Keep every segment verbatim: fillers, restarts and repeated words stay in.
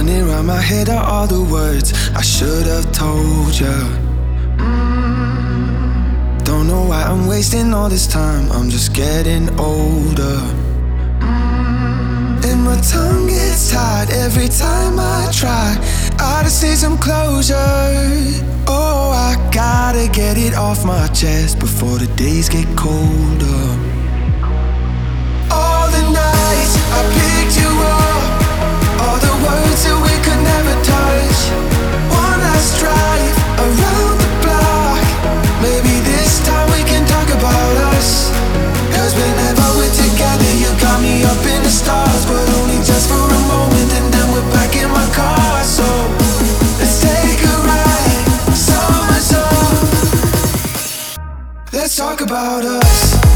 Running around my head are all the words I should have told ya. Don't know why I'm wasting all this time, I'm just getting older. And my tongue gets tied every time I try. I just need some closure. Oh, I gotta get it off my chest before the days get colder. All the nights I picked you up, all the words that we could never touch. One last drive around the block. Maybe this time we can talk about us. Cause whenever we're together, you got me up in the stars, but only just for a moment, and then we're back in my car. So let's take a ride, summer's up. Let's talk about us.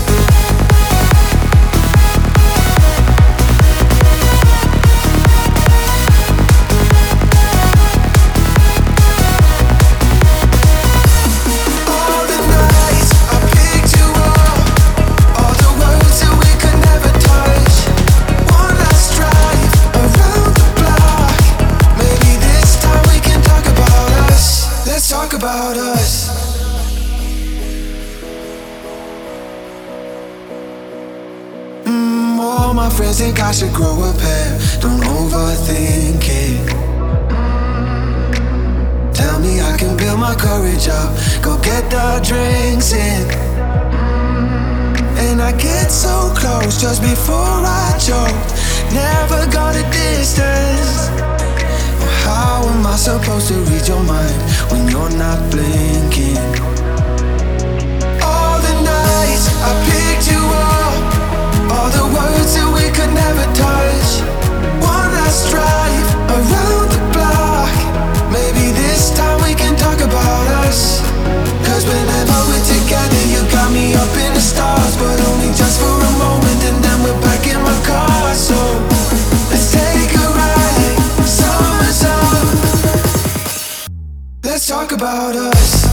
About us. Mm, all my friends think I should grow a pair. Don't overthink it. Tell me I can build my courage up, go get the drinks in. And I get so close just before I choked. Never got a distance. How am I supposed to read your mind when you're not blinking? All the nights I picked you up, all the words that we could never touch. One last drive around the block. Maybe this time we can talk about us. Cause whenever we're together, you got me up in the stars, but only just for a moment, and then we're back in my car. So let's take a ride, summer's up. Let's talk about us.